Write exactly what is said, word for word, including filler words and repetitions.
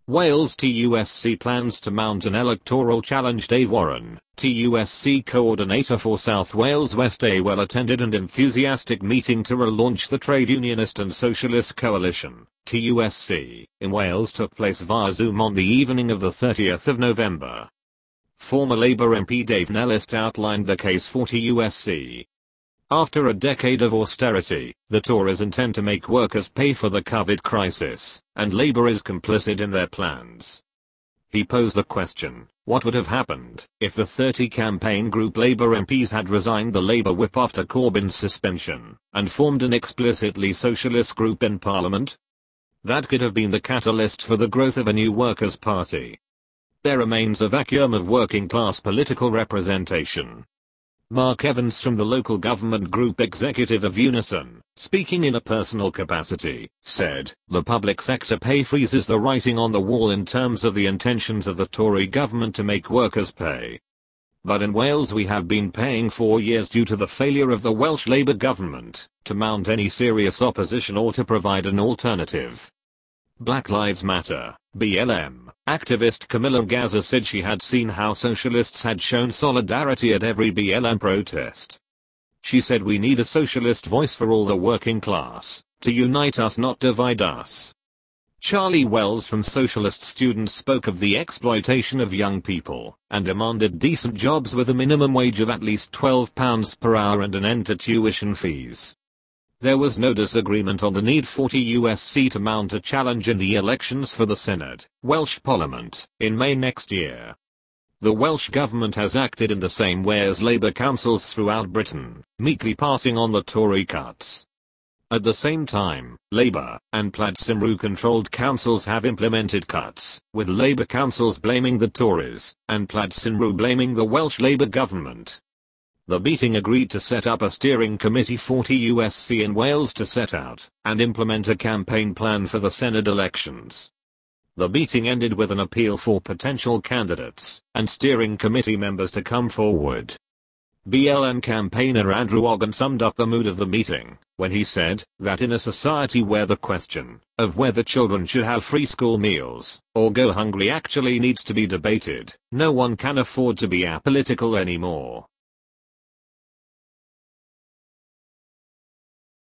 Wales T U S C plans to mount an electoral challenge. Dave Warren, T U S C coordinator for South Wales West, a well-attended and enthusiastic meeting to relaunch the Trade Unionist and Socialist Coalition, T U S C, in Wales took place via Zoom on the evening of the thirtieth of November. Former Labour M P Dave Nellist outlined the case for T U S C. After a decade of austerity, the Tories intend to make workers pay for the COVID crisis, and Labour is complicit in their plans. He posed the question, what would have happened if the thirty campaign group Labour M Ps had resigned the Labour whip after Corbyn's suspension, and formed an explicitly socialist group in Parliament? That could have been the catalyst for the growth of a new workers' party. There remains a vacuum of working class political representation. Mark Evans from the local government group executive of Unison, speaking in a personal capacity, said, the public sector pay freeze is the writing on the wall in terms of the intentions of the Tory government to make workers pay. But in Wales we have been paying for years due to the failure of the Welsh Labour government to mount any serious opposition or to provide an alternative. Black Lives Matter, B L M, activist Camilla Gaza said she had seen how socialists had shown solidarity at every B L M protest. She said we need a socialist voice for all the working class, to unite us not divide us. Charlie Wells from Socialist Students spoke of the exploitation of young people, and demanded decent jobs with a minimum wage of at least twelve pounds per hour and an end to tuition fees. There was no disagreement on the need for T U S C to mount a challenge in the elections for the Senedd, Welsh Parliament, in May next year. The Welsh government has acted in the same way as Labour councils throughout Britain, meekly passing on the Tory cuts. At the same time, Labour and Plaid Cymru-controlled councils have implemented cuts, with Labour councils blaming the Tories, and Plaid Cymru blaming the Welsh Labour government. The meeting agreed to set up a steering committee for T U S C in Wales to set out and implement a campaign plan for the Senedd elections. The meeting ended with an appeal for potential candidates and steering committee members to come forward. B L M campaigner Andrew Ogden summed up the mood of the meeting when he said that in a society where the question of whether children should have free school meals or go hungry actually needs to be debated, no one can afford to be apolitical anymore.